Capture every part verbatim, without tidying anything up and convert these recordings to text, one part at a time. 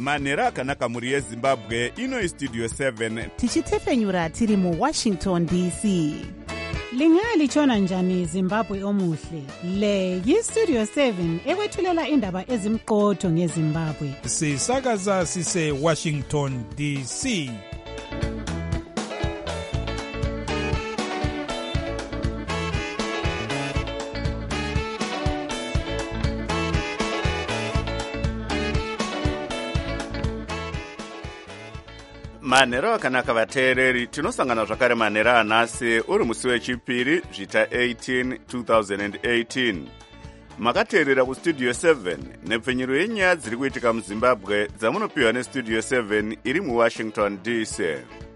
manhero akanaka mhuri yezimbabwe. Ino Studio seven tichitefenyura tiri muWashington D C. Lingalitshona njani Zimbabwe omuhle? Le yiStudio seven ekwethulela indaba ezimqotho ngeZimbabwe. Sisakaza sise Washington D C. manhero akanaka vateereri. Tinosangana zvakare manhero anhasi uri musi wechipiri zvita eighteen twenty eighteen. Makateerera kuStudio seven nepfenyuro yenyaya dziri kuitika muZimbabwe dzamunopiwa neStudio seven iri muWashington D C.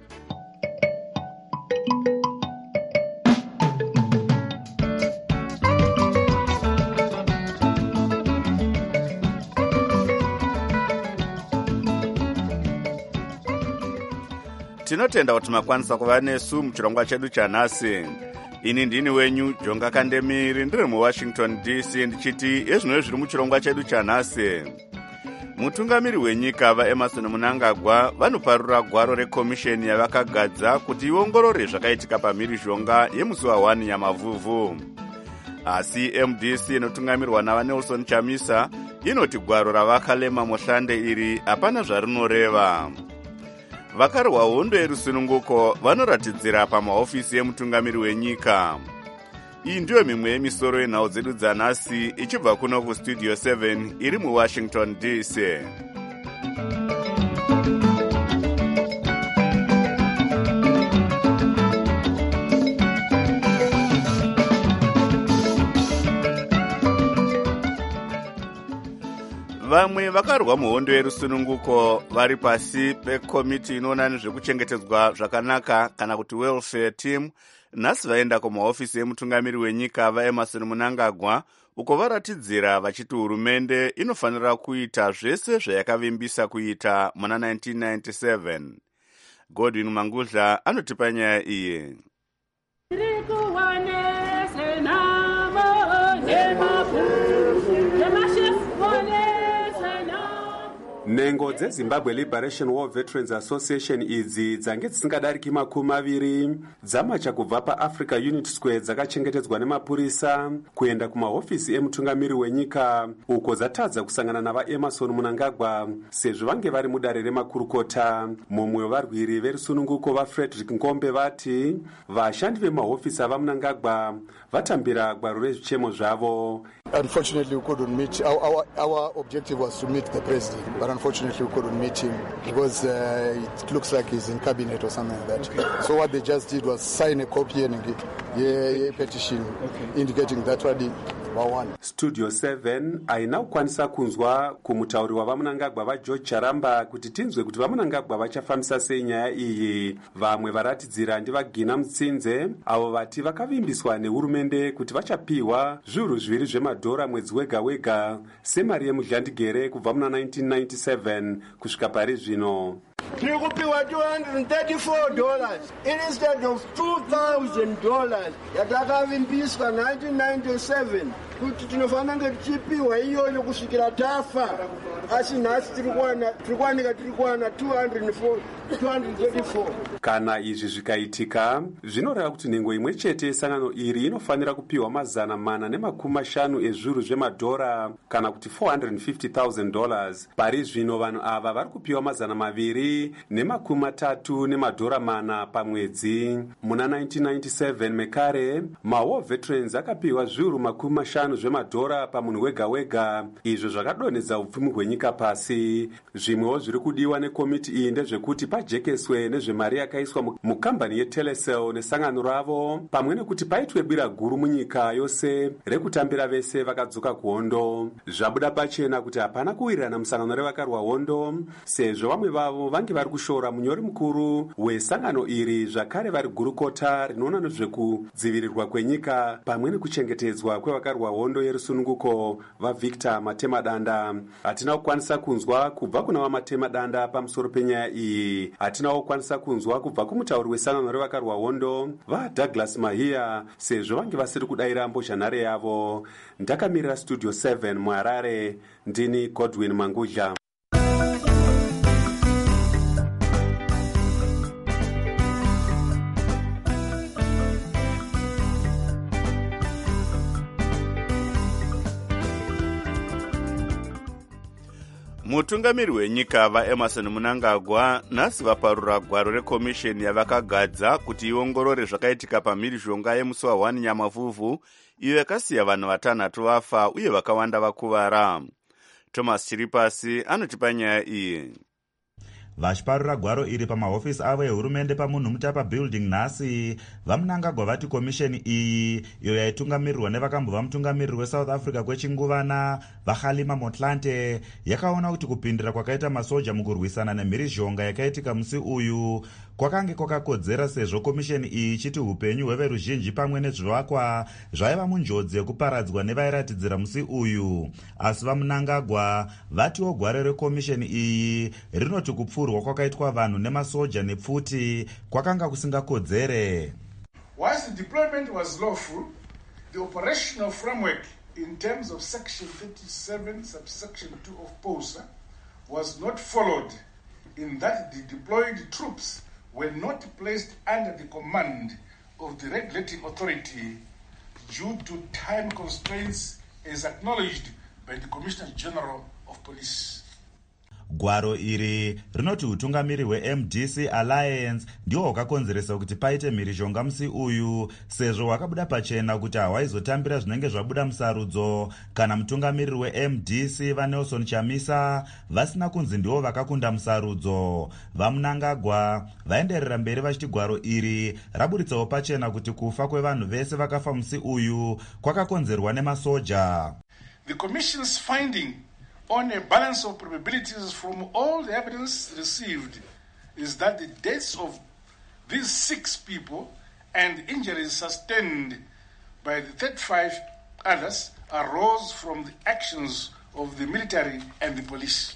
Tinotenda kuti makwanisa kuva nesu muchirongwa chedu chanhasi. Ini ndini wenyu Jonga Kandemiri ndiri muWashington D C ndichiti ezvino zviri muchirongwa chedu chanhasi. Mutungamiri wenyika vaEmmerson Mnangagwa vanoparura gwaro rekomisheni yavakagadza kuti iongorore zvakaitika pamhirizhonga yemusi wa one Nyamavhuvhu. Asi M D C inotungamirwa navaNelson Chamisa inoti gwaro ravakalema muhlande iri hapana zvarinoreva. Vakarwa hondo yerusununguko vanoratidzira pamahofisi emutungamiri wenyika. Iyi ndiyo mimwe yemisoro yenhau dzedu dzanhasi ichibva kuno kuStudio seven iri muWashington D C. Vamwe vakarwa muhondo yerusununguko vari pasi pekomiti inoona nezvekuchengetedzwa zvakanaka kana kuti welfare team nhasi vaenda kumahofisi emutungamiri wenyika vaEmmerson Mnangagwa uko varatidzira vachiti hurumende inofanira kuita zvese zvayakavimbisa kuita muna nineteen ninety-seven. Godwin Mangudla anotipa nyaya iyi. Nhengo dzeZimbabwe Liberation War Veterans Association idzi dzange dzisingadariki makumi maviri dzamacha kubva paAfrica Unity Square dzakachengetedzwa nemapurisa kuenda kumahofisi emutungamiri wenyika uko dzatadza kusangana navaEmmerson Mnangagwa sezvo vange vari mudare remakurukota. Mumwe wevarwiri verusununguko vaFrederick Ngombe vati vashandi vemahofisi avaMnangagwa vatambira gwaro rezvichemo zvavo. Unfortunately, we couldn't meet. Our, our, our objective was to meet the president, but unfortunately, we couldn't meet him because uh, it looks like he's in cabinet or something like that. Okay. So what they just did was sign a copy and a, a petition okay. indicating that already. Studio seven aina kukwanisa kunzwa kumutauri wavaMnangagwa vaGeorge Charamba kuti tinzwe kuti vaMnangagwa vachafambisa sei nyaya iyi. Vamwe varatidzira ndivagina Mutsinze avo vati vakavimbiswa nehurumende kuti vachapiwa zviuru zviviri zvemadhora mwedzi wega wega semari yemudhlandigere kubva muna nineteen ninety-seven kusvika pari zvino. Tiri kupiwa two hundred thirty-four dollars instead of two thousand dollars yatakavimbiswa nineteen ninety-seven kuti tinofanira kunge tichipiwa iyoyo kusvikira tafa. Asi nhasi tiri kuwanika tiri kuwana two hundred thirty-four. Kana izvi zvikaitika zvinoreva kuti nhengo imwe chete yesangano iri inofanira kupiwa mazana mana nemakumi mashanu ezviuru zvemadhora kana kuti four hundred fifty thousand dollars. Pari zvino vanhu ava vari kupiwa mazana maviri nemakumi matatu nemadhora mana pamwedzi. Muna nineteen ninety-seven mekare maWar Veterans akapiwa zviuru makumi mashanu zvemadhora pamunhu wega wega, izvo zvakadonedza upfumi hwenyika pasi. Zvimwewo zviri kudiwa nekomiti iyi ndezvekuti pajekeswe nezvemari yakaiswa mukambani yeTelecel nesangano ravo pamwe nekuti paitwe bira guru munyika yose rekutambira vese vakadzoka kuhondo. Zvabuda pachena kuti hapana kuwirirana musangano revakarwa hondo sezvo vamwe vavo vange vari kushora munyori mukuru wesangano iri zvakare vari gurukota rinoona nezvekudzivirirwa kwenyika pamwe nekuchengetedzwa kwevakarwa hondo yerusununguko vaVictor Matemadanda. Hatina kukwanisa kunzwa kubva kuna vaMatemadanda pamusoro penyaya iyi. Hatina kukwanisa kunzwa kubva kumutauri wesangano revakarwa hondo vaDouglas Mahia sezvo vange vasiri kudayira mbozhanhare yavo. Ndakamirira Studio seven muHarare, ndini Godwin Mangudla. mutungamiri wenyika vaemerson mnangagwa nhasi vaparura gwaro rekomisheni yavakagadza kuti iongorore zvakaitika pamhirizhonga yemusi wa one nyamavhuvhu iyo yakasiya vanhu vatanhatu vafa uye vakawanda vakuvara. Thomas Chiripasi anotipa nyaya iyi. Vachiparura gwaro iri pamahofisi avo ehurumende pamunhu mutapa building nhasi, vamunangagwa vati komisheni iyi iyo yaitungamirirwa nevakambova mutungamiriri weSouth Africa kwechinguvana vaKhalima Motlanthe yakaona kuti kupindira kwakaita masoja mukurwisana nemhirizhonga yakaitika musi uyu kwakange kwakakodzera sezvo komisheni iyi ichiti upenyu hweveruzhinji pamwe nezvivakwa zvaiva munjodzi yekuparadzwa nevairatidzira musi uyu. Asi vamunangagwa vatiwo gwaro rekomisheni iyi rinoti kupfurwa kwakaitwa vanhu nemasoja nepfuti kwakanga kusingakodzere. Whilst the deployment was lawful, the operational framework in terms of section thirty-seven subsection two of POSA was not followed, in that the deployed troops were not placed under the command of the regulating authority due to time constraints as acknowledged by the Commissioner General of Police. Gwaro iri rinoti utungamiri hwe-M D C Alliance ndiwo wakakonzeresa kuti paite mhirizhonga musi uyu, sezvo hwakabuda pachena kuti hawaizotaambira zvinenge zvabuda musarudzo kana mutungamiriri we-M D C vaNelson Chamisa vasina kunzi ndiwo vakakunda musarudzo. Vamunangagwa vaenderera mberi vachiti gwaro iri raburitsawo pachena kuti kufa kwevanhu vese vakafa musi uyu kwakakonzerwa nemasoja. The Commission's finding on a balance of probabilities from all the evidence received is that the deaths of these six people and injuries sustained by the thirty-five others arose from the actions of the military and the police.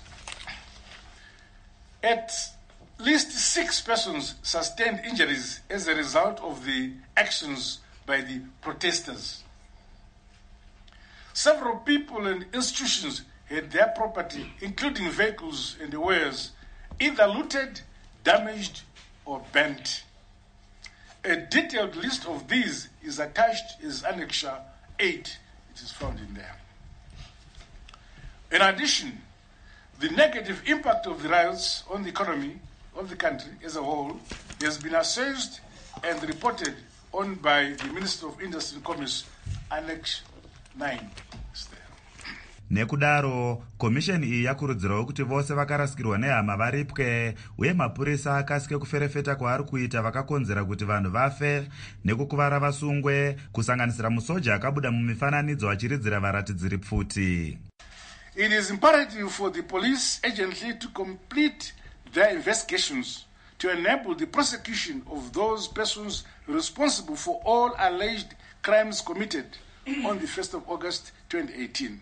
At least six persons sustained injuries as a result of the actions by the protesters. Several people and institutions had their property, including vehicles and wares, either looted, damaged, or burnt. A detailed list of these is attached as Annexure eight. It is found in there. In addition, the negative impact of the riots on the economy of the country as a whole has been assessed and reported on by the Minister of Industry and Commerce, Annex nine. Nekudaro, komisheni iyi yakurudzirawo kuti vose vakarasikirwa nehama varipwe, uye mapurisa akasike kuferefeta kwaari kuita vakakonzera kuti vanhu vafe nekukuvara vasungwe, kusanganisira musoja akabuda mumifananidzo achiridzira varatidziri pfuti. It is imperative for the police agency to complete their investigations to enable the prosecution of those persons responsible for all alleged crimes committed on the first of August twenty eighteen.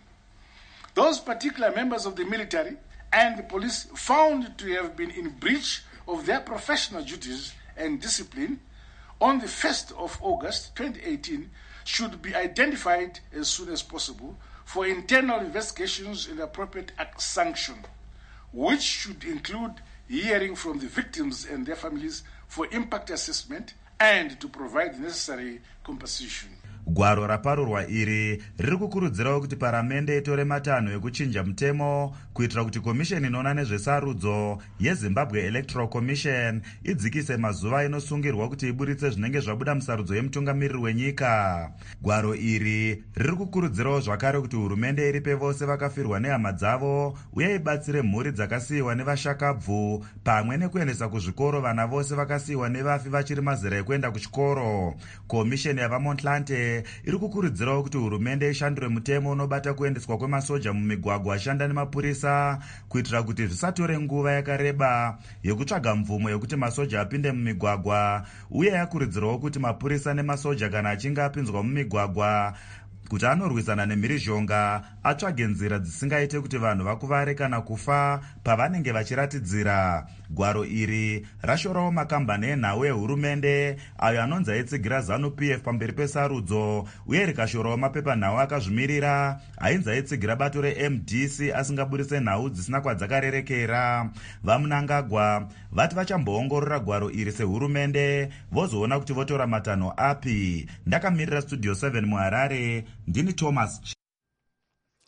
Those particular members of the military and the police found to have been in breach of their professional duties and discipline on the first of August twenty eighteen should be identified as soon as possible for internal investigations and appropriate sanction, which should include hearing from the victims and their families for impact assessment and to provide the necessary compensation. Gwaro raparurwa iri riri kukurudzirawo kuti paramende itore matanho ekuchinja mutemo kuitira kuti komisheni inoona nezvesarudzo yeZimbabwe Electoral Commission idzikise mazuva inosungirwa kuti iburitse zvinenge zvabuda musarudzo yemutungamiriri wenyika. Gwaro iri riri kukurudzirawo zvakare kuti hurumende iripe vose vakafirwa nehama dzavo uye ibatsire mhuri dzakasiyiwa nevashakabvu pamwe nekuendesa kuzvikoro vana vose vakasiyiwa nevafi vachiri mazera ekuenda kuchikoro. Komisheni yavaMotlanthe iri kukurudzirawo kuti hurumende ishandure mutemo unobata kuendeswa kwemasoja mumigwagwa ashanda nemapurisa kuitira kuti zvisatore nguva yakareba yekutsvaga mvumo yekuti masoja apinde mumigwagwa, uye yakurudzirawo kuti mapurisa nemasoja kana achinge apinzwa mumigwagwa kuti anorwisana nemhirizhonga atsvage nzira dzisingaite kuti vanhu vakuvare kana kufa pavanenge vachiratidzira. Gwaro iri rashorawo makambani enhau ehurumende ayo anonzi aitsigira ZANU-P F pamberi pesarudzo, uye rikashorawo mapepanhau akazvimirira ainzi aitsigira bato re-M D C asingaburitse nhau dzisina kwadzakarerekera. Vamunangagwa vati vachamboongorora gwaro iri sehurumende vozoona kuti votora matanho api. Ndakamirira Studio seven muHarare, ndini Thomas.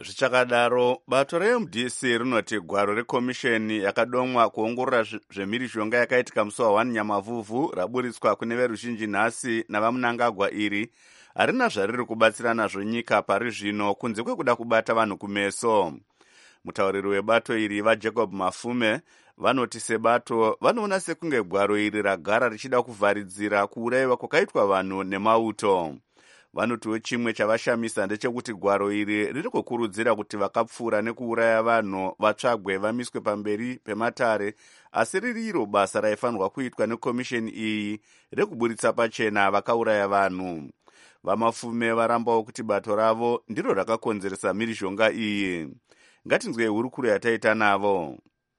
Zvichakadaro, bato reM D C rinoti gwaro rekomisheni yakadomwa kuongorora zvemhirizhonga yakaitika musi wa wani Nyamavhuvhu raburitswa kune veruzhinji nhasi navaMunangagwa iri harina zvariri kubatsira nazvo nyika pari zvino kunze kwekuda kubata vanhu kumeso. Mutauriri webato iri vaJacob Mafume vanoti sebato vanoona sekunge gwaro iri ragara richida kuvharidzira kuurayiwa kwakaitwa vanhu nemauto. Vanotiwo chimwe chavashamisa ndechekuti gwaro iri riri kukurudzira kuti vakapfura nekuuraya vanhu vatsvagwe vamiswe pamberi pematare, asi riri iro basa raifanirwa kuitwa nekomisheni iyi rekuburitsa pachena vakauraya vanhu. VaMafume varambawo kuti bato ravo ndiro rakakonzeresa mhirizhonga iyi. Ngatinzwe hurukuro yataita navo.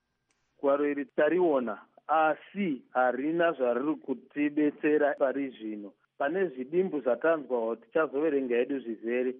Gwaro iri tariona, asi harina zvariri kutibetsera pari zvino. Pane zvidimbu zvatanzwa kuti tichazoverenga hedu zvizere,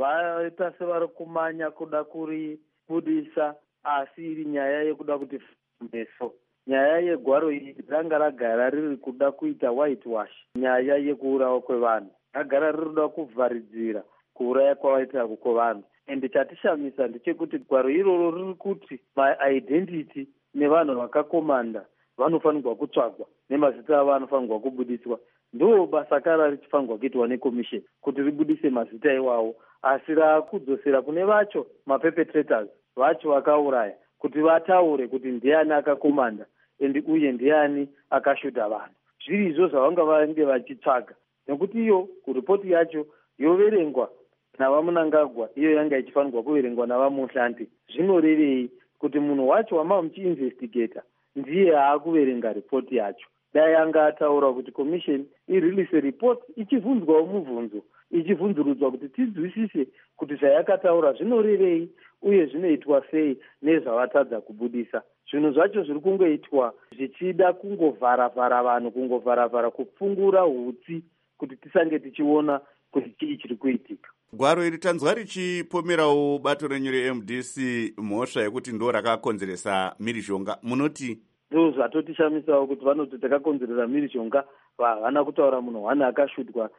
vaita sevari kumanya kuda kuribudisa, asi iri nyaya yekuda kuti meso. Nyaya yegwaro iri ranga ragara riri kuda kuita white wash, nyaya yekuurawa kwevanhu. Ragara riri kuda kuvharidzira kuuraya kwavaita kwevanhu. Ende chatishamisa ndechekuti gwaro iroro riri kuti maidentity nevanhu vakakomanda vanofanirwa kutsvagwa, nemazita avo anofanirwa kubudiswa. Ndo basa kara richifanirwa kuitwa nekomisheni kuti ribudise mazita iwawo, asi rakudzosera kune vacho maperpetrators vacho vakauraya kuti vataure kuti ndiani akakomanda endi uye ndiani akashuta vanhu. Zviri izvo zvavanga vange vachitsvaga, nekuti iyo kuripoti yacho yoverengwa navaMunangagwa, iyo yanga ichifanirwa kuverengwa navaMuhlanti. Zvinorevei kuti munhu wacho wama muchiinvestigata ndiye haakuverenga ripoti yacho? Dai anga ataura kuti komisheni irilise report ichivhunzwawo mubvunzo, ichivhunzurudzwa kuti tinzwisise kuti zvayakataura zvinorevei uye zvinoitwa sei nezvavatadza kubudisa. Zvinhu zvacho zviri kungoitwa zvichida kungovhara-vhara vanhu, kungovhara-vhara kupfungura hutsi kuti tisange tichiona kuti chii chiri kuitika. Gwaro iri tanzwa richipomerawo bato renyu reM D C mhosva yekuti ndo rakakonzeresa mhirizhonga. Munoti ndo zvatotishamisa kuti vanoti takakonzeresa mhirizhonga, havana kutaura munhu wani akashutwa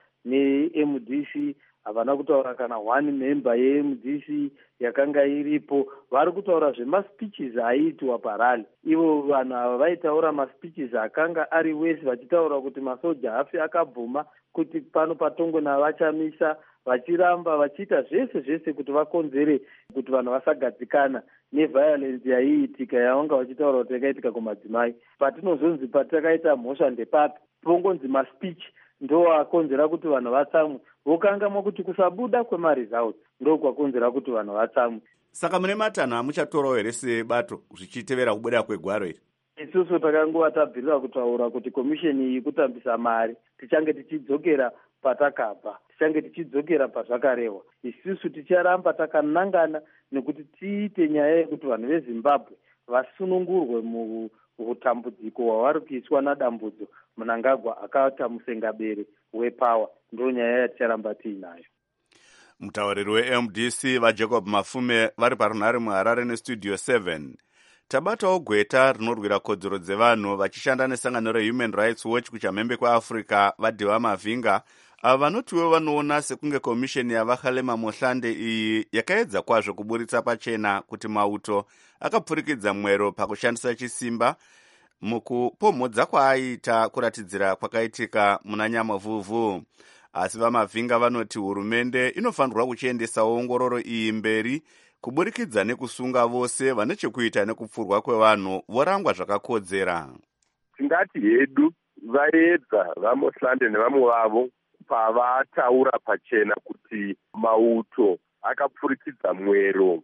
neM D C, havana kutaura kana wani member yeM D C yakanga iripo. Vari kutaura zvemaspiches aiitwa parali. Ivo vanhu ava vaitaura maspiches akanga ari wese, vachitaura kuti masoja hafi akabvuma, kuti pano patongwe navachamisa, vachiramba vachiita zvese zvese kuti vakonzere kuti vanhu vasagadzikana neviolence yaiitika yavanga vachitaura kuti yakaitika kumadzimai. Patinozonzi patakaita mhosva ndepapi, pongonzi maspeech ndo akonzera kuti vanhu vatsamwe, vokangamwa kuti kusabuda kwemaresults ndo kwakonzera kuti vanhu vatsamwe. Saka mune matanho amuchatorawo here sebato zvichitevera kubuda kwegwaro iri? Isusu takangova tabvira kutaura kuti komisheni iyi kutambisa mari, tichange tichidzokera patakabva, tichange tichidzokera pazvakarehwa. Isusu ticharamba takanangana nekuti tiite nyaya yekuti vanhu veZimbabwe vasunungurwe muhutambudziko hwavari kuiswa nadambudzo Munangagwa akaita musengabere wepawa. Ndo nyaya yaticharamba tiinayo. Mutauriri weM D C vaJacob Mafume vari parunhare muHarare nestudio seven. Tabatawo gweta rinorwira kodzero dzevanhu vachishanda nesangano reHuman Rights Watch kuchamhembe kwaAfrica vaDheva Mavhinga, ava vanotiwo vanoona sekunge komisheni yavaKhalema Mohlande iyi yakaedza kwazvo kuburitsa pachena kuti mauto akapfurikidza mwero pakushandisa chisimba mukupomhodza kwaaita kuratidzira kwakaitika muna Nyamavhuvhu. Asi vaMavhinga vanoti hurumende inofanirwa kuchiendesawo ongororo iyi mberi kuburikidza nekusunga vose vane chekuita nekupfurwa kwevanhu vorangwa zvakakodzera. Tingati hedu vaedza vaMohlande nevamwe vavo pavataura pachena kuti mauto akapfurikidza mwero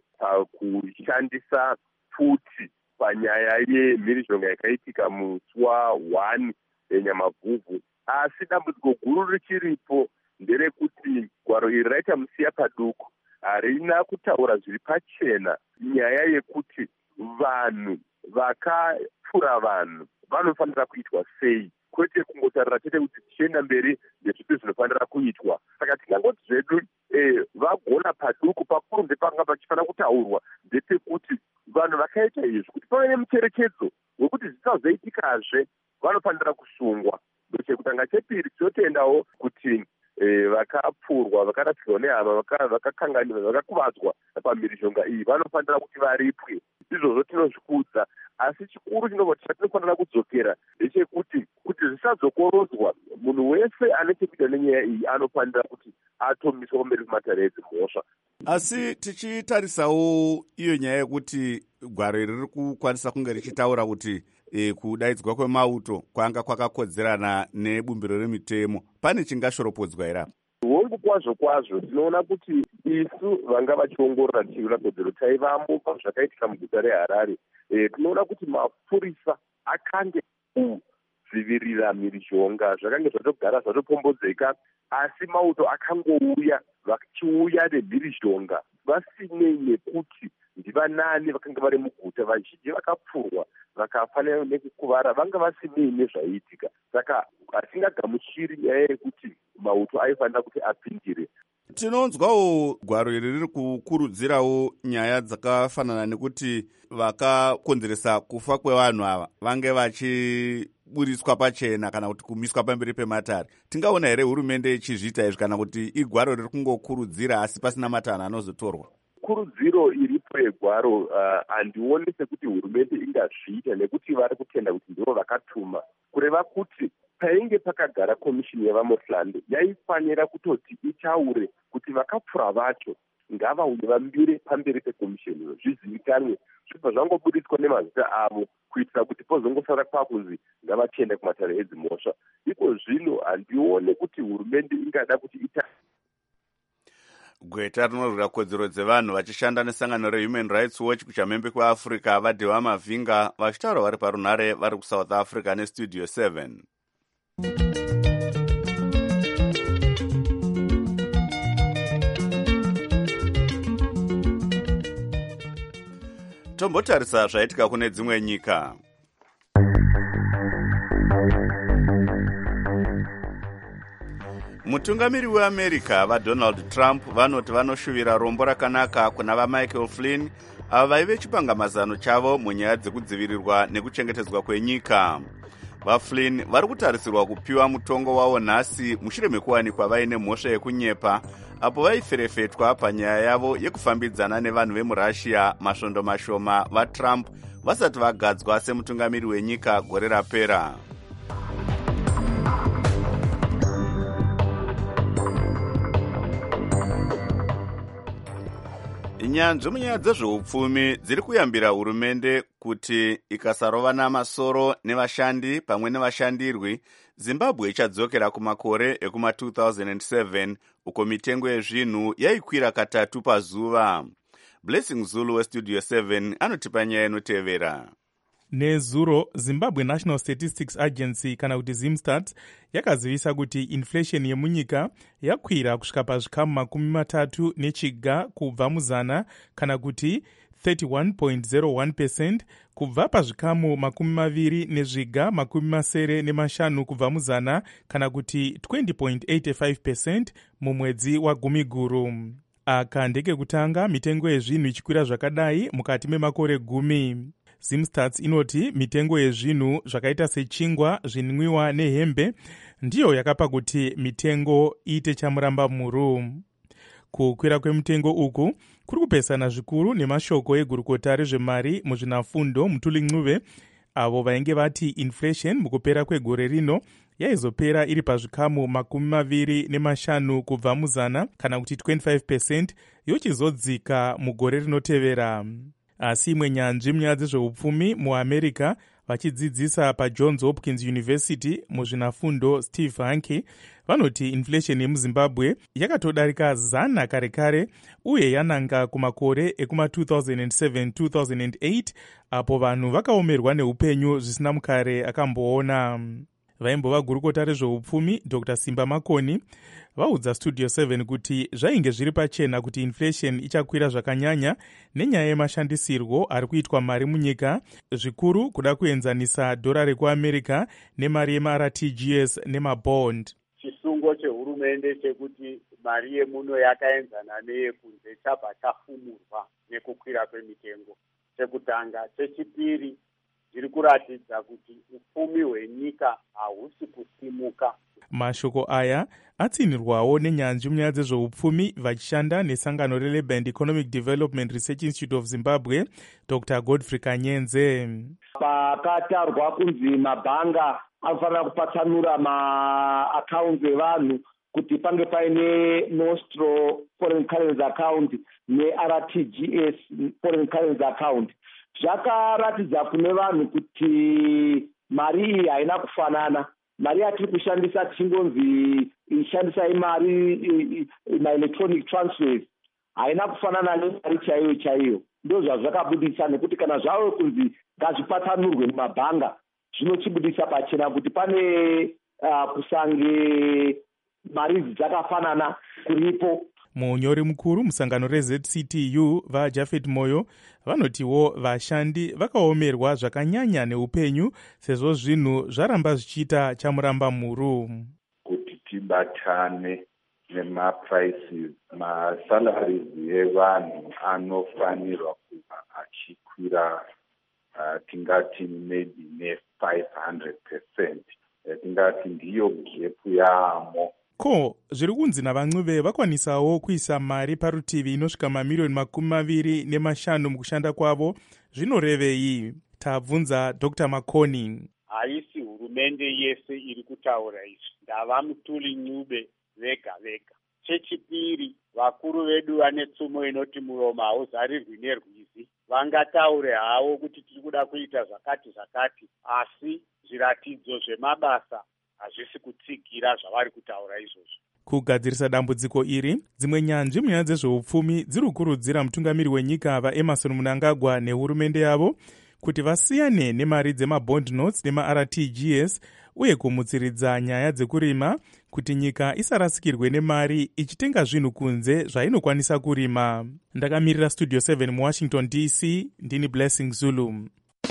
pakushandisa pfuti panyaya yemhirizhonga yakaitika musi wa wani Nyamavhuvhu. Asi dambudziko guru richiripo nderekuti gwaro iri raita musiya paduku, harina kutaura zviri pachena nyaya yekuti vanhu vakapfura vanhu vanofanira kuitwa sei, kwete kungotarira chete kuti tichienda mberi ndezvipi zvinofanira kuitwa. Saka tingangoti zvedu eh, vagona paduku pakuru ndepanga pachifanira kutaurwa ndepekuti vanhu vakaita izvi kuti pave nemucherechedzo wekuti zvisazoitikazve vanofanira kusungwa. Chekutanga chepiri tinotendawo kuti vakapfurwa, vakarasirwa nehama, vakakanganirwa, vakakuvadzwa pamhirizhonga iyi vanofanira kuti varipwe. Izvozvo tinozvikudza, asi chikuru chatinofanira kudzokera ndechekuti kuti zvisadzokorodzwa, munhu wese ane chekuita nenyaya iyi anofanira kuti atomiswa pamberi pematare edzimhosva. Asi tichitarisawo iyo nyaya yekuti gwaro iri riri kukwanisa kunge richitaura kuti e, kudaidzwa kwemauto kwanga kwakakodzerana nebumbiro remitemo, pane chingashoropodzwa here? Hongu kwazvo kwazvo tinoona kuti isu vanga vachiongorora tichiona kodzero taivamo pazvakaitika muguta reHarare, e, tinoona kuti mapurisa akange kudzivirira mhirizhonga, zvakange zvatogara zvatopombodzeka, asi mauto akangouya vachiuya nemhirizhonga vasinei nekuti ndivanani vakanga vari muguta. Vazhinji vakapfurwa vakafanira nekukuvara vanga vasinei nezvaiitika. Saka hatingagamuchiri nyaya yekuti mauto aifanira kuti apindire. Tinonzwawo gwaro iri riri kukurudzirawo nyaya dzakafanana nekuti vakakonzeresa kufa kwevanhu ava vange vachiburiswa pachena kana kuti kumiswa pamberi pematare. Tingaona here hurumende ichizviita izvi kana kuti igwaro riri kungokurudzira asi pasina matanho anozotorwa? Kurudziro iripo yegwaro handioni uh, sekuti hurumende ingazviita nekuti vari kutenda kuti ndivo vakatuma. Kureva kuti painge pakagara komishini yavamohlande yaifanira kutoti itaure kuti vakapfura vacho ngavauye vambire pamberi pekomishini zvizivikanwe, zvibva zvangobudiswa nemazita avo kuitira kuti pozongosara kwakunzi ngavachende kumatare edzimhosva. Iko zvino handione kuti hurumende ingada kuti ita gweta rinorwira kodzero dzevanhu vachishanda nesangano rehuman rights watch kuchamhembe kweafrica vadhewa mavhinga vachitaura vari parunhare vari kusouth africa nestudio seven. Tombotarisa zvaitika kune dzimwe nyika. Mutungamiri weAmerica vaDonald Trump vanoti vanoshuvira rombo rakanaka kuna vaMichael Flynn ava vaive chipangamazano chavo munyaya dzekudzivirirwa nekuchengetedzwa kwenyika. VaFlynn vari kutarisirwa kupiwa mutongo wavo nhasi mushure mekuwanikwa vaine mhosva yekunyepa apo vaiferefetwa panyaya yavo yekufambidzana nevanhu vemurussia masvondo mashoma vaTrump vasati vagadzwa semutungamiri wenyika gore rapera. Nyanzvi munyaya dzezveupfumi dziri kuyambira hurumende kuti ikasarovana masoro nevashandi pamwe nevashandirwi, Zimbabwe ichadzokera kumakore ekuma two thousand seven uko mitengo yezvinhu yaikwira katatu pazuva. Blessing Zulu westudio seven anotipa nyaya inotevera. Nezuro, Zimbabwe National Statistics Agency kana kuti Zimstats yakazivisa kuti inflation yemunyika yakwira kusvika pazvikamu makumi matatu nechiga kubva muzana kana kuti thirty-one point zero one percent kubva pazvikamu makumi maviri nezviga makumi masere nemashanu kubva muzana kana kuti twenty point eight five percent mumwedzi waGumiguru. Aka ndekekutanga mitengo yezvinhu ichikwira zvakadai mukati memakore gumi. Zimstats inoti mitengo yezvinhu zvakaita sechingwa, zvinwiwa nehembe ndiyo yakapa kuti mitengo iite chamuramba muru. Kukwira kwemitengo uku kuri kupesana zvikuru nemashoko egurukota rezvemari muzvinafundo Mutuli Ncube avo vainge vati inflation mukupera kwegore rino yaizopera iri pazvikamu makumi maviri nemashanu kubva muzana kana kuti twenty-five percent yochizodzika mugore rinotevera. Asi imwe nyanzvi munyaya dzezveupfumi muAmerica vachidzidzisa paJohns Hopkins University muzvinafundo Steve Hanke vanoti inflation yemuZimbabwe yakatodarika zana kare kare uye yananga kumakore ekuma two thousand seven two thousand eight apo vanhu vakaomerwa neupenyu zvisina mukare akamboona. Vaimbova gurukota rezveupfumi Doctor Simba Makoni vaudza Studio seven kuti zvainge zviri pachena kuti inflation ichakwira zvakanyanya nenyaya yemashandisirwo ari kuitwa mari munyika, zvikuru kuda kuenzanisa dhora rekuAmerica nemari yemaR T G S nemabond. Chisungo chehurumende chekuti mari yemuno yakaenzana neyekunze chabva chafumurwa nekukwira kwemitengo. Chekutanga. Chechipiri, zviri kuratidza kuti upfumi hwenyika hahusi kusimuka. Mashoko aya atsinirwawo nenyanzvi munyaya dzezveupfumi vachishanda nesangano reLabour and Economic Development Research Institute of Zimbabwe, Doctor Godfrey Kanyenze. Pakatarwa kunzi mabhanga anofanira kupatsanura maaccounts evanhu kuti pange paine Nostro foreign currency account neR T G S foreign currency account. Zvakaratidza kune vanhu kuti mari iyi haina kufanana. Mari yatiri kushandisa tichingonzi ishandisa imari ma-electronic transfers haina kufanana nemari chaiyo chaiyo. Ndo zvazvakabudisa nekuti kana zvavo kunzi ngazvipatsanurwe mumabhanga zvinochibudisa pachena kuti pane uh, kusange mari dzakafanana kuripo. Munyori mukuru musangano reZ C T U vaJafet Moyo vanotiwo vashandi vakaomerwa zvakanyanya neupenyu sezvo zvinhu zvaramba zvichiita chamuramba mhuru. Kuti tibatane nemaprices masalaries evanhu anofanirwa kuva achikwira uh, tingati maybe ne five hundred percent. Tingati ndiyo gap yaamo. Ko zviri kunzi navancuve vakwanisawo kuisa mari parutivi inosvika mamiliyoni makumi maviri nemashanu mukushanda kwavo, zvinorevei? Tabvunza Doctor Makoni. Haisi hurumende yese iri kutaura izvi, ndava Mutuli Ncube vega vega. Chechipiri, vakuru vedu vane tsumo inoti muromo hauzarirwi nerwizi, vangataure havo kuti tiri kuda kuita zvakati zvakati, asi zviratidzo zvemabasa hazvisi kutsigira zvavari kutaura izvozvo. Kugadzirisa dambudziko iri, dzimwe nyanzvi munyaya dzezveupfumi dziri kukurudzira mutungamiri wenyika vaEmmerson Mnangagwa nehurumende yavo kuti vasiyane nemari dzemabond notes nemaR T G S uye kumutsiridza nyaya dzekurima kuti nyika isarasikirwe nemari ichitenga zvinhu kunze zvainokwanisa kurima. Ndakamirira Studio seven muWashington D C, ndini Blessing Zulu.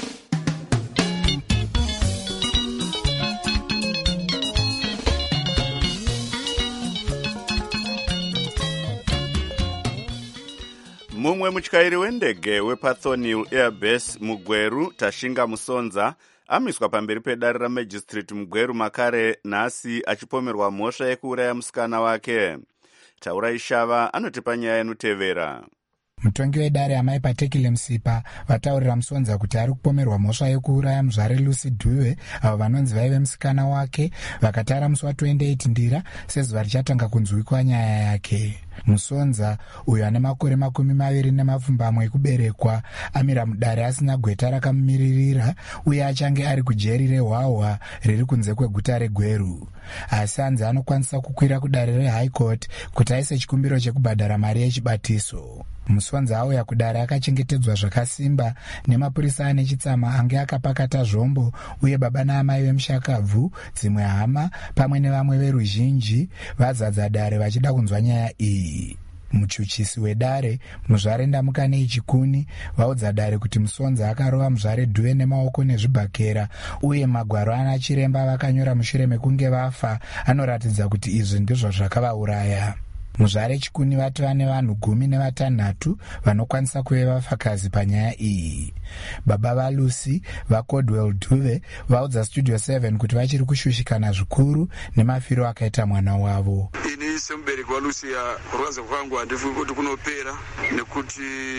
Mumwe mutyairi wendege wePathonial Airbase mugweru Tashinga Musonza amiswa pamberi pedare ramajistrate mugweru makare nhasi achipomerwa mhosva yekuuraya musikana wake. Taurai Shava anotipa nyaya inotevera. Mutongi wedare amai Patekile Msipa vataurira Musonza kuti ari kupomerwa mhosva yekuuraya muzvare Lucy Dube avo vanonzi vaive musikana wake vakatara musi wa28 Ndira sezuva richatanga kunzwikwa nyaya yake. Musonza uyo ane makore makumi maviri nemapfumbamwe ekuberekwa amira mudare asina gweta rakamumiririra uye achange ari kujeri reHwahwa riri kunze kweguta reGweru. Asi anzi anokwanisa kukwira kudare reHigh Court kuti aise chikumbiro chekubhadhara mari yechibatiso. Musonza auya kudare akachengetedzwa zvakasimba nemapurisa ane chitsama ange akapakata zvombo uye baba naamai vemushakabvu, dzimwe hama pamwe nevamwe veruzhinji vazadza dare vachida kunzwa nyaya iyi. Muchuchisi wedare muzvare Ndamukane Chikuni vaudza dare kuti Musonza akarova muzvare Dube nemaoko nezvibhakera uye magwaro ana chiremba vakanyora mushure mekunge vafa anoratidza kuti izvi ndizvo zvakavauraya. Muzvare Chikuni vati vane vanhu gumi nevatanhatu vanokwanisa kuve vafakazi panyaya iyi. Baba vaLucy vaCordwell Dube vaudza Studio seven kuti vachiri kushushikana zvikuru nemafiro akaita mwana wavo. Ini semubereki waLucia kurwadza kwangu handifungi kuti kunopera nekuti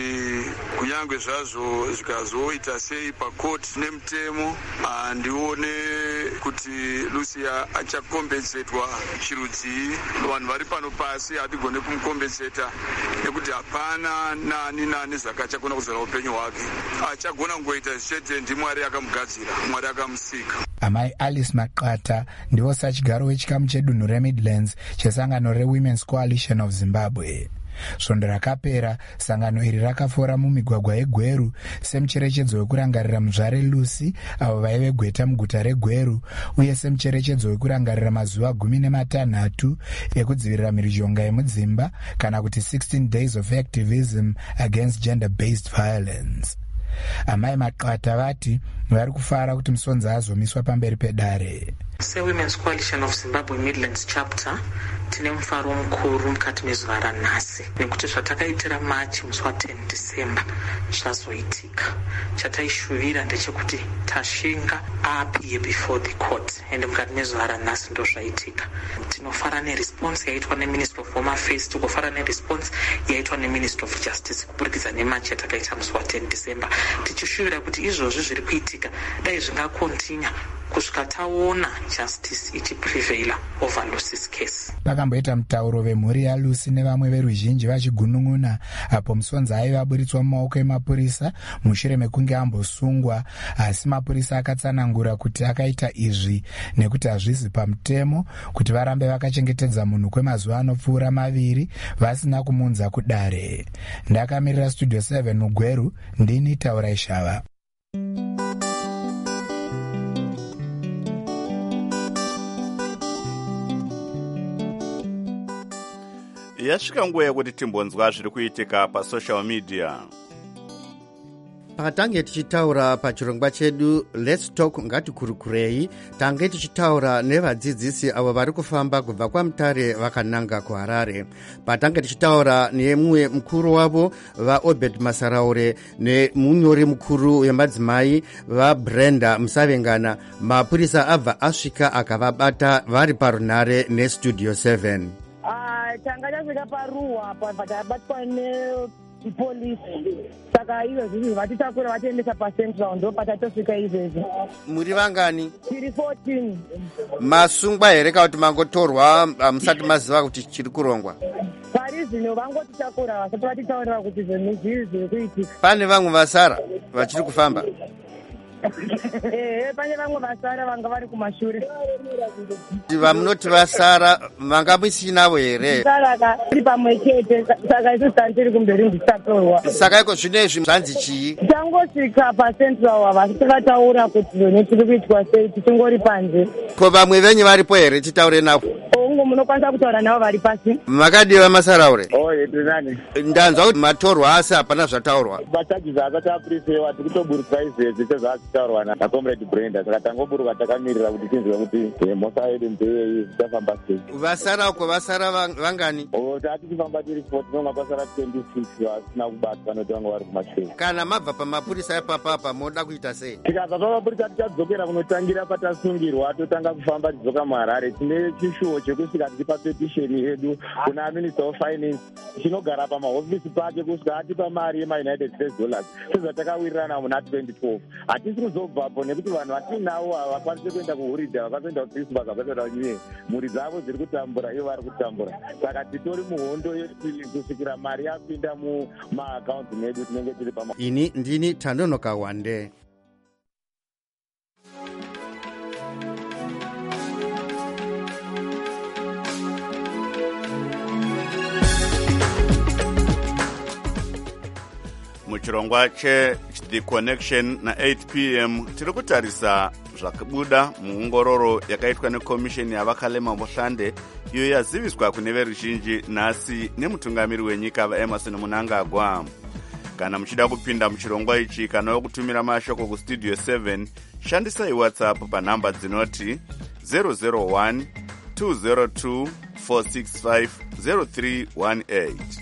kunyangwe zvazvo zvikazoita sei pakoti nemutemo handione kuti Lucia achakombensetwa chirudzii. Vanhu vari pano pasi hatigone kumukombenseta nekuti hapana nani nani zvakachakona kuzara upenyu hwake. Achagona ngoita chete ndiMwari akamugadzira, Mwari akamusika. Amai Alice Maqata ndivo sachigaro wechikamu chedunhu reMidlands chesangano reWomen's Coalition of Zimbabwe. Svondo rakapera sangano iri rakafora mumigwagwa yeGweru semucherechedzo wekurangarira muzvare Lucy avo vaive gweta muguta reGweru uye semucherechedzo wekurangarira mazuva gumi nematanhatu ekudzivirira mhirizhonga yemudzimba kana kuti sixteen days of activism against gender-based violence. Amai Maqata vati vari kufara kuti Musonza azomiswa pamberi pedare. seWomen's Coalition of Zimbabwe Midlands Chapter tine mufaro mukuru mukati mezuva ranhasi nekuti zvatakaitira machi musi wa10 December zvazoitika. Chataishuvira ndechekuti tashinga appear before the court ende mukati mezuva ranhasi ndo zvaitika. Tinofara neresponse yaitwa neMinister of Home Affairs, tikofara neresponse yaitwa neMinister of Justice kuburikidza nemachi yatakaita musi wa10 December, tichishuvira kuti izvozvi zviri kuitika dai zvingakontinya kusvika taona justice ichiprevaila over Lucy's case. Vakamboita mutauro vemhuri yaLucy nevamwe veruzhinji vachigunun'una apo Musonza aiva aburitswa mumaoko emapurisa mushure mekunge ambosungwa, asi mapurisa akatsanangura kuti akaita izvi nekuti hazvisi pamutemo kuti varambe vakachengetedza munhu kwemazuva anopfuura maviri vasina kumunza kudare. Ndakamirira Studio seven muGweru, ndini Taura Ishava. Yasvika nguva yekuti timbonzwa zviri kuitika pasocial media. Patange tichitaura pachirongwa chedu Let's Talk ngatikurukurei, tange tichitaura nevadzidzisi avo vari kufamba kubva kwaMutare vakananga kuHarare. Patange tichitaura nemumwe mukuru wavo vaObed Masaraure nemunyori mukuru wemadzimai vaBrenda Musavengana, mapurisa abva asvika akavabata vari parunhare neStudio seven. Tanga tasvika paruwa patabatwa nepolisi, saka izvo zvinhu vatitakura vatiendesa paCentral, ndo patatosvika izvezvi. Muri vangani? Tiri fourteen. Masungwa here kana kuti mangotorwa musati maziva kuti chiri kurongwa? Pari zvino vangotitakura vasati vatitaurira kuti zvinhu zviri zviri kuitika. Pane vamwe vasara vachiri kufamba? Eh, pane vamwe vasara vanga vari kumashure. Vamunoti vasara vanga musinavo here? Sara tiri pamwe chete, saka isu tiri kumberi ndisatorwa. Saka iko zvinezvi zvanzi chii? Tangosvika paCentral vasati vataura kuti zvinhu tiri kuitwa sei, tichingori panze. Ko vamwe venyu varipo here titaure navo? Ongo munokwanisa kutaura navo vari pasi. Makadiwa Masaraure? Oh, yeti nani? Ndanzwa kuti matorwa asi hapana zvataurwa. Bachaji akati aprisewa tikutoburisa izvezvi sezvakataurwa naComrade Brenda, saka tangoburuka takamirira kuti tinzwe kuti mhosva yedu ndeyei, tichafamba sei. Vasara uko vasara vangani? Oh, tati tifamba tiri forty, nonga kwasara twenty-six vasina kubatwa noti vanga vari kumashure. Kana mabva pamapurisa epapapa moda kuita sei? Tikabva pamapurisa tichadzokera kunotangira patasungirwa, totanga kufamba tidzoka muHarare. Tine chishuwo chekusvika tichipa petisheni yedu kuna Minister of Finance, chinogara pamahofisi pake kusvika atipa mari yemaUnited States dollars sezvatakawirirana muna twenty twelve. Hatisi kuzobvapo nekuti vanhu vatinavo havakwanisi kuenda kuhurida, vakaenda kuChristmas, vakaenda kuNew, mhuri dzavo dziri kutambura, ivo vari kutambura. Saka titori muhondo kusvikira mari yapinda mumaakaunti medu tinenge tiri pama. Ini ndini Tandonoka Wande. Muchirongwa che The Connection na eight p m tiri kutarisa zvakabuda muongororo yakaitwa nekomisheni yavakalema Mohlande, iyo yaziviswa kune veruzhinji nhasi nemutungamiri wenyika vaEmmerson Mnangagwa. Kana muchida kupinda muchirongwa ichi kana yokutumira mashoko kuStudio seven, shandisai WhatsApp panhamba dzinoti zero zero one two zero two four six five zero three one eight.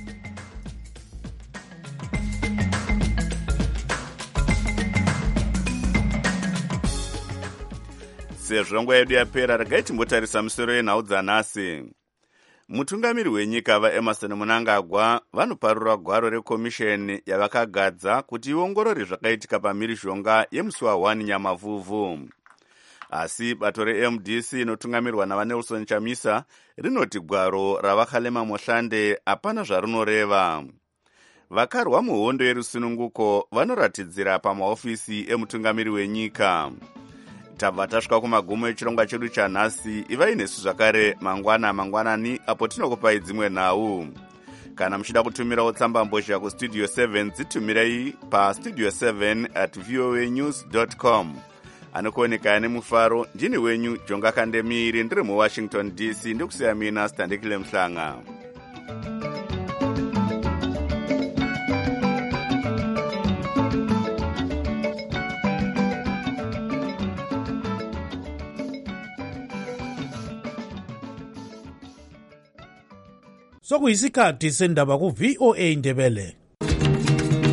Sezvo nguva yedu yapera, regai timbotarisa misoro yenhau dzanhasi. Mutungamiri wenyika vaEmmerson Mnangagwa vanoparura gwaro rekomisheni yavakagadza kuti iongorore zvakaitika pamhirizhonga yemusi wa one Nyamavhuvhu. Asi bato reM D C inotungamirwa navaNelson Chamisa rinoti gwaro ravakalema Mohlande hapana zvarinoreva. Vakarwa muhondo yerusununguko vanoratidzira pamahofisi emutungamiri wenyika. Tabva tasvika kumagumo echirongwa chedu chanhasi. Ivai nesu zvakare mangwana mangwanani apo tinokupai dzimwe nhau. Kana muchida kutumirawo tsamba mbozha kuStudio seven, dzitumirai pastudio seven at voa news dot com. Anokuoneka nemufaro, ndini wenyu Jonga Kandemiri, ndiri muWashington D C, ndikusiya mina Standekile Mhlanga. sokuyisikhathi sendaba ku-V O A Ndebele.